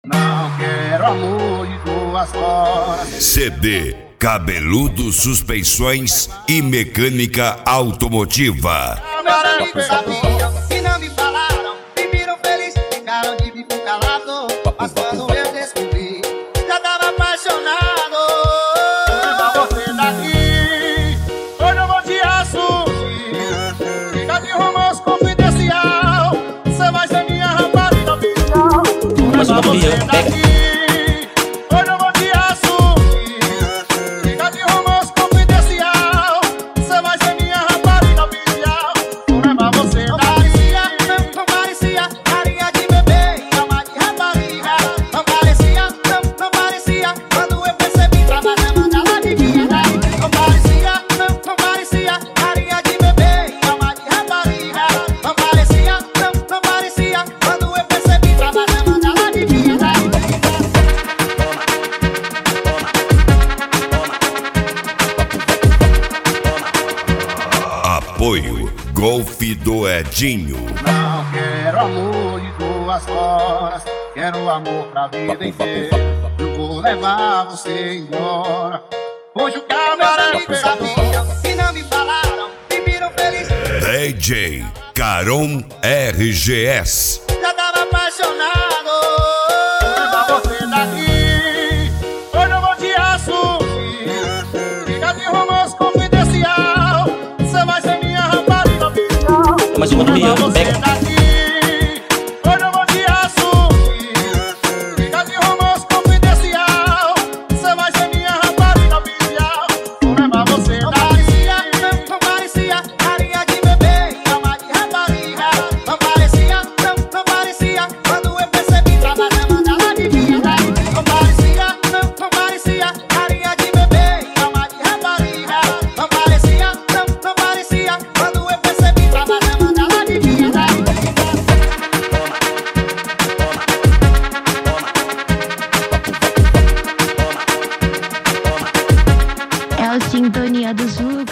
Não quero amor de 2 horas. CD Cabeludo Suspensões e Mecânica Automotiva. Meus amigos sabiam e não me falaram, me viram feliz, ficaram de bico calado. Mas quando eu descobri, já tava apaixonado. Leva você daqui, hoje eu vou te assumir. Fica de romance confidencial, você vai ser minha rapariga oficial. Leva você daqui. Apoio Golf do Edinho. Não quero amor de 2 horas, quero amor pra vida inteira. Eu vou levar você embora. Hoje o camarão sabiam e não me falaram, me viram feliz. DJ Caron RGS. Já tava apaixonado. Leva você daqui, hoje eu vou te assumir. Fica de romance confidencial, você vai ser minha rapariga oficial. Mas uma do Rio, pega. Hoje eu vou te assumir. Fica de romance confidencial, você vai ser minha rapariga oficial. Vou levar você daqui. Não parecia carinha de bebê e alma de rapariga. Não parecia quando eu percebi, tava na mandala de dia. Não parecia carinha de bebê e alma de rapariga. Não parecia quando eu percebi, tava na mandala de dia. É a sintonia do Zuco.